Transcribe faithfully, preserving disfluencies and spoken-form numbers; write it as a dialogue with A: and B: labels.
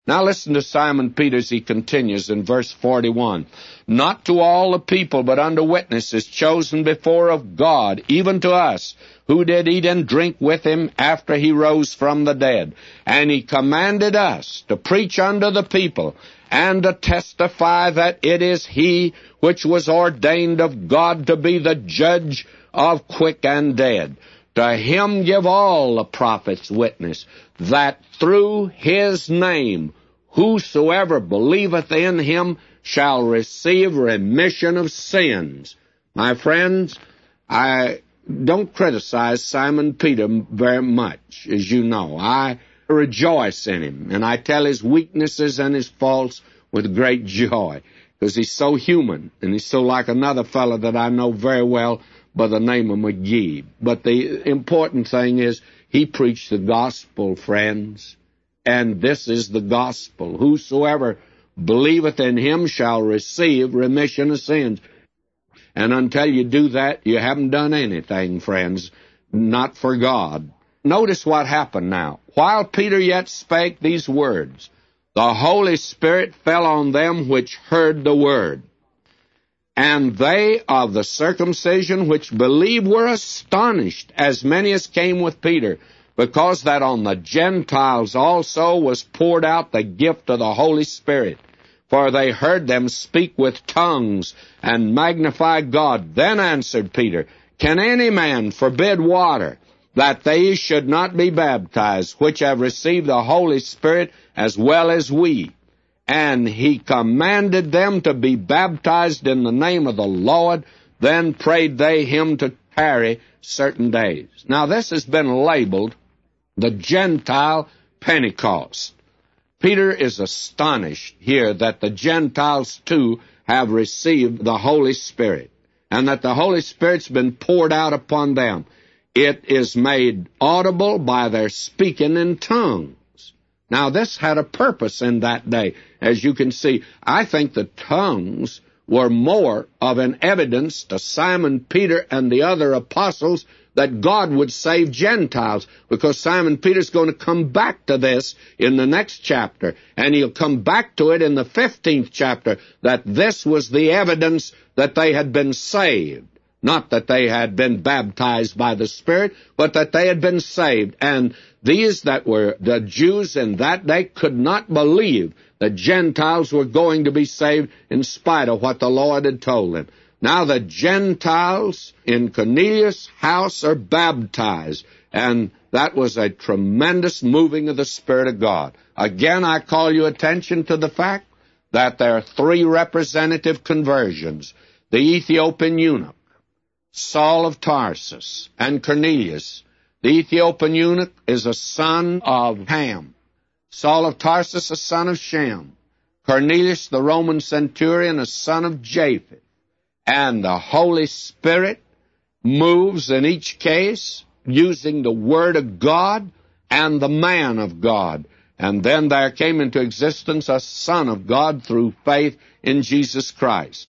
A: Now listen to Simon Peter as he continues in verse forty-one. Not to all the people, but unto witnesses chosen before of God, even to us, who did eat and drink with him after he rose from the dead. And he commanded us to preach unto the people, and to testify that it is he which was ordained of God to be the judge of quick and dead. To him give all the prophets witness, that through his name whosoever believeth in him shall receive remission of sins. My friends, I don't criticize Simon Peter very much, as you know. I rejoice in him, and I tell his weaknesses and his faults with great joy, because he's so human, and he's so like another fellow that I know very well by the name of McGee. But the important thing is he preached the gospel, friends, and this is the gospel. Whosoever believeth in him shall receive remission of sins. And until you do that, you haven't done anything, friends, not for God. Notice what happened now. While Peter yet spake these words, the Holy Spirit fell on them which heard the word. And they of the circumcision which believed were astonished, as many as came with Peter, because that on the Gentiles also was poured out the gift of the Holy Spirit. For they heard them speak with tongues and magnify God. Then answered Peter, Can any man forbid water, that they should not be baptized, which have received the Holy Spirit as well as we? And he commanded them to be baptized in the name of the Lord. Then prayed they him to tarry certain days. Now this has been labeled the Gentile Pentecost. Peter is astonished here that the Gentiles too have received the Holy Spirit, and that the Holy Spirit's been poured out upon them. It is made audible by their speaking in tongues. Now this had a purpose in that day. As you can see, I think the tongues were more of an evidence to Simon Peter and the other apostles that God would save Gentiles, because Simon Peter's going to come back to this in the next chapter, and he'll come back to it in the fifteenth chapter, that this was the evidence that they had been saved. Not that they had been baptized by the Spirit, but that they had been saved. And these that were the Jews in that day could not believe that Gentiles were going to be saved in spite of what the Lord had told them. Now the Gentiles in Cornelius' house are baptized, and that was a tremendous moving of the Spirit of God. Again, I call your attention to the fact that there are three representative conversions. The Ethiopian eunuch, Saul of Tarsus, and Cornelius. The Ethiopian eunuch is a son of Ham. Saul of Tarsus, a son of Shem. Cornelius, the Roman centurion, a son of Japheth. And the Holy Spirit moves in each case using the Word of God and the man of God. And then there came into existence a Son of God through faith in Jesus Christ.